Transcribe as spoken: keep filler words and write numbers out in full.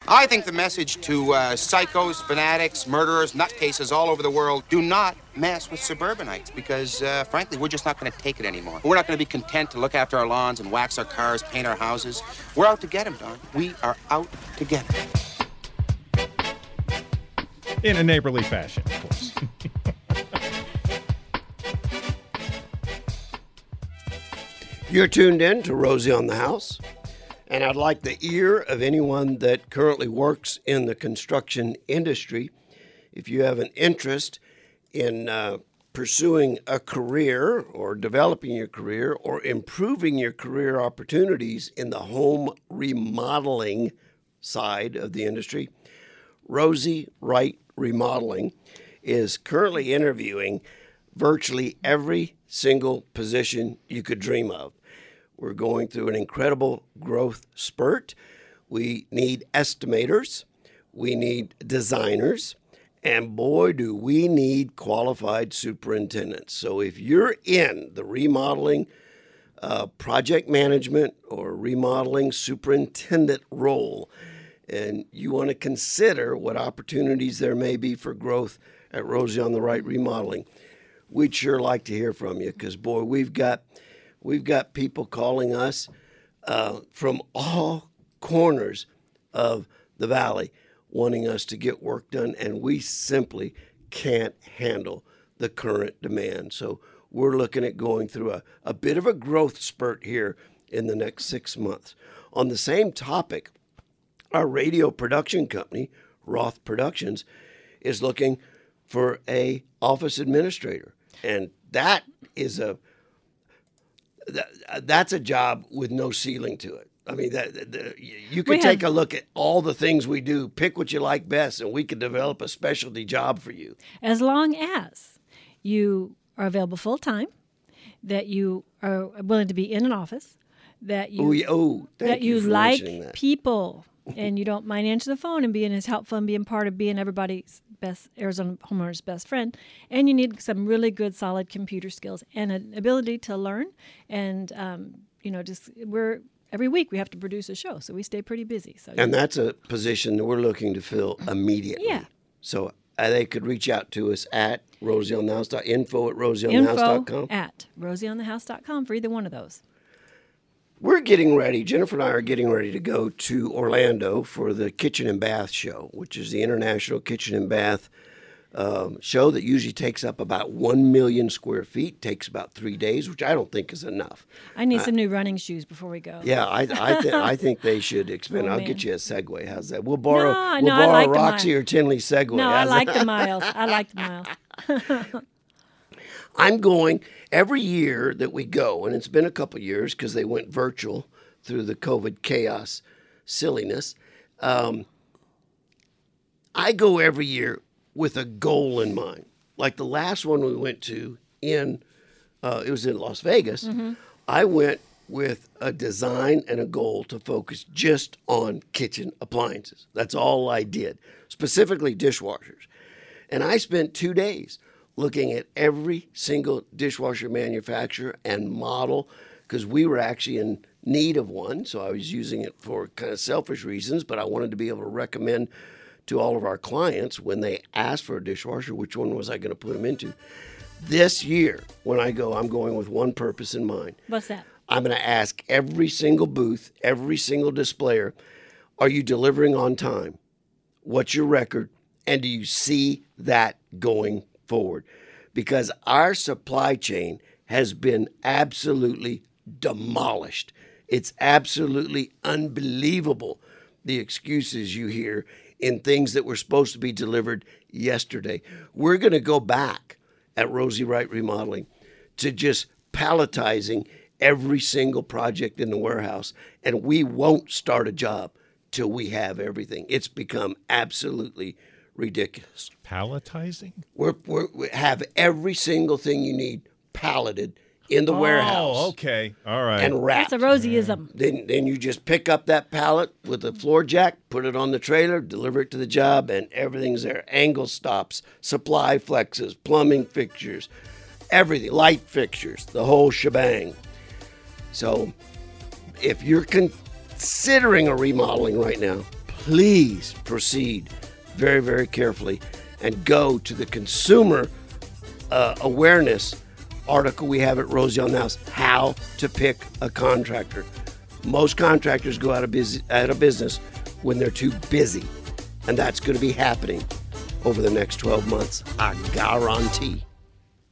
I think the message to uh, psychos, fanatics, murderers, nutcases all over the world, do not mess with suburbanites because, uh, frankly, we're just not going to take it anymore. We're not going to be content to look after our lawns and wax our cars, paint our houses. We're out to get them, Don. We are out to get them. In a neighborly fashion, of course. You're tuned in to Rosie on the House, and I'd like the ear of anyone that currently works in the construction industry. If you have an interest in uh, pursuing a career or developing your career or improving your career opportunities in the home remodeling side of the industry, Rosie Wright Remodeling is currently interviewing virtually every single position you could dream of. We're going through an incredible growth spurt. We need estimators, we need designers, and boy, do we need qualified superintendents. So if you're in the remodeling, uh, project management, or remodeling superintendent role, and you want to consider what opportunities there may be for growth at Rosie on the Right Remodeling, we'd sure like to hear from you because, boy, we've got we've got people calling us uh, from all corners of the valley wanting us to get work done, and we simply can't handle the current demand. So we're looking at going through a, a bit of a growth spurt here in the next six months. On the same topic, our radio production company, Roth Productions, is looking for a office administrator. And that is a that, that's a job with no ceiling to it. I mean, that, the, you can take have, a look at all the things we do, pick what you like best, and we can develop a specialty job for you. As long as you are available full time, that you are willing to be in an office, that you oh, yeah. oh, thank that you, you for like that. people, and you don't mind answering the phone and being as helpful and being part of being everybody's best Arizona homeowner's best friend. And you need some really good, solid computer skills and an ability to learn. And um, you know, just we're. Every week we have to produce a show, so we stay pretty busy. So, and that's a position that we're looking to fill immediately. Yeah. So uh, they could reach out to us at rosieonthehouse dot info at rosieonthehouse dot com. Info at rosieonthehouse dot com for either one of those. We're getting ready. Jennifer and I are getting ready to go to Orlando for the Kitchen and Bath Show, which is the International Kitchen and Bath um, show that usually takes up about one million square feet, takes about three days, which I don't think is enough. I need uh, some new running shoes before we go. Yeah, I I, th- I think they should expand. Oh, I'll man. get you a Segway. How's that? We'll borrow, no, we'll no, borrow I like Roxy the or Tinley Segway. No, I How's like that? the miles. I like the miles. I'm going every year that we go, and it's been a couple years because they went virtual through the COVID chaos silliness. Um, I go every year with a goal in mind. Like the last one we went to in, uh, it was in Las Vegas. Mm-hmm. I went with a design and a goal to focus just on kitchen appliances. That's all I did, specifically dishwashers. And I spent two days looking at every single dishwasher manufacturer and model because we were actually in need of one. So I was using it for kind of selfish reasons, but I wanted to be able to recommend to all of our clients when they asked for a dishwasher, which one was I going to put them into. This year, when I go, I'm going with one purpose in mind. What's that? I'm going to ask every single booth, every single displayer, are you delivering on time? What's your record? And do you see that going forward? Because our supply chain has been absolutely demolished. It's absolutely unbelievable, the excuses you hear in things that were supposed to be delivered yesterday. We're going to go back at Rosie Wright Remodeling to just palletizing every single project in the warehouse, and we won't start a job till we have everything. It's become absolutely ridiculous. Palletizing? We're, we're, we have every single thing you need palleted in the oh, warehouse. Oh, okay. All right. And wrapped. That's a Rosieism. Then, then you just pick up that pallet with a floor jack, put it on the trailer, deliver it to the job, and everything's there. Angle stops, supply flexes, plumbing fixtures, everything, light fixtures, the whole shebang. So if you're considering a remodeling right now, please proceed very, very carefully and go to the consumer uh, awareness article we have at Rosie on the House, How to Pick a Contractor. Most contractors go out of, busy, out of business when they're too busy, and that's going to be happening over the next twelve months, I guarantee.